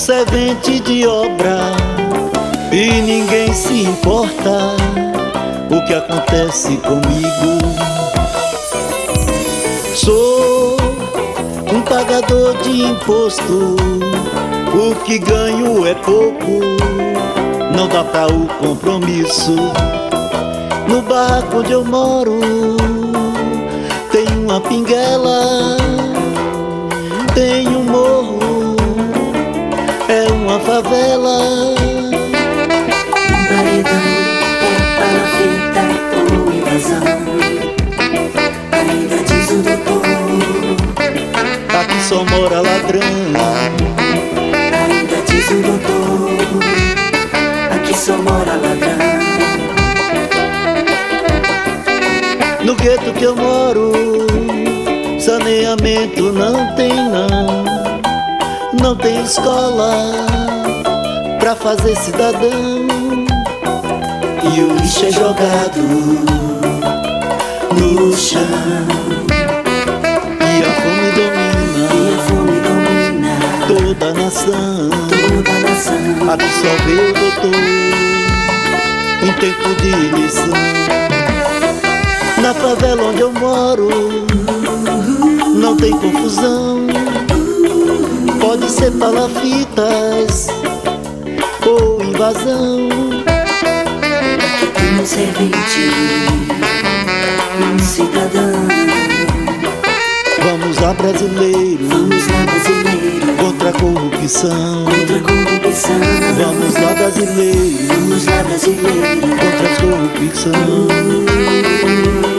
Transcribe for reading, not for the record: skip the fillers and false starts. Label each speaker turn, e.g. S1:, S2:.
S1: servente de obra e ninguém se importa o que acontece comigo. Sou um pagador de imposto, o que ganho é pouco, não dá pra o compromisso. No barraco onde eu moro tem uma pinguela, tem um morro, é uma favela.
S2: Um paredão é palafita ou invasão, ainda diz o doutor.
S1: Aqui só mora ladrão,
S2: ainda diz o doutor. Aqui só mora ladrão.
S1: No gueto que eu moro, saneamento não tem não. Não tem escola pra fazer cidadão, e o lixo é jogado no chão. E a fome domina toda a nação. Aqui só vê o doutor em tempo de eleição. Na favela onde eu moro não tem confusão, pode ser palafitas ou invasão.
S2: Aqui tem um servente, um cidadão.
S1: Vamos lá, brasileiro,
S2: Vamos lá, brasileiro,
S1: contra a corrupção.
S2: contra a corrupção.
S1: Vamos lá, brasileiro,
S2: Vamos lá, brasileiro,
S1: contra a corrupção.